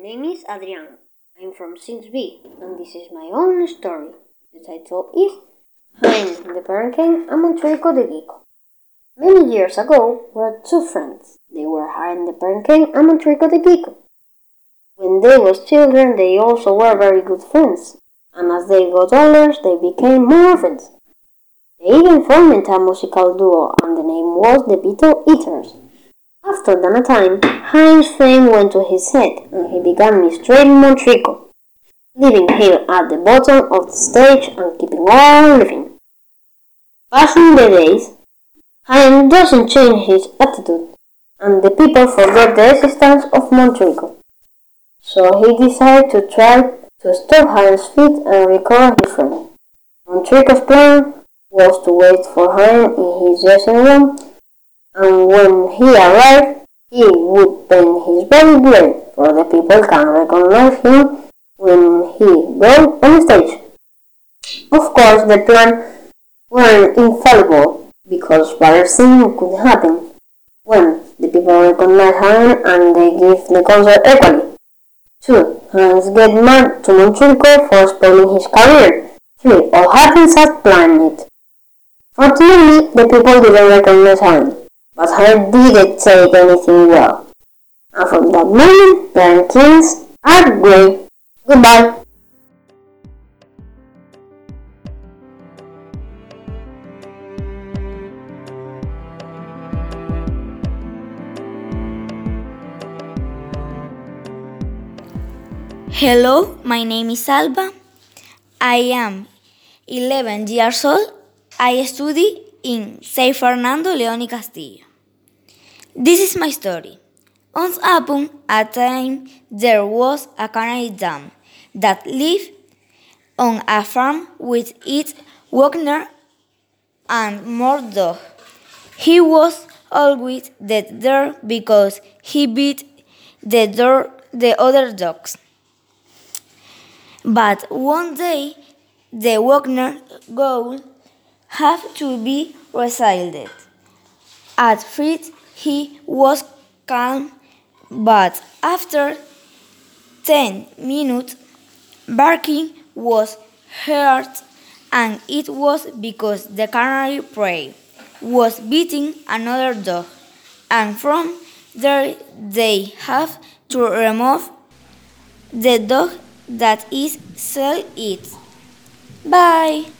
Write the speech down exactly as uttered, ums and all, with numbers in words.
name is Adrián. I'm from six B, and this is my own story. The title is Hein the Peregrine and Montrico the Gecko. Many years ago were two friends. They were Hein the Peregrine and Montrico the Gecko. When they were children, they also were very good friends, and as they got older, they became more friends. They even formed a musical duo, and the name was the Beetle Eaters. After a time, Hein's fame went to his head, and he began mistreating Montrico, leaving him at the bottom of the stage and keeping on living. Passing the days, Hein doesn't change his attitude, and the people forget the existence of Montrico. So he decided to try to stop Hein's feet and recover his friend. Montrico's plan was to wait for Hein in his dressing room, and when he arrived, he would paint his body blue, so the people can recognize him when he goes on stage. Of course, the plan wasn't infallible, because bad things could happen when the people recognize Hein and they give the concert equally. two. Hans get mad to Montrico for spoiling his career. three. All happens as planned. Fortunately, the people didn't recognize Hein, but Hein didn't take anything well. And from that moment, the rankings are great. Goodbye. Hello, my name is Alba. I am eleven years old. I study in San Fernando, León y Castillo. This is my story. Once upon a time, there was a canary dam that lived on a farm with its Wagner and more dog. He was always dead there because he beat the, door, the other dogs. But one day, the Wagner goal had to be resiled. At first, he was calm, but after ten minutes, barking was heard, and it was because the canary prey was beating another dog, and from there they have to remove the dog that is sell it. Bye.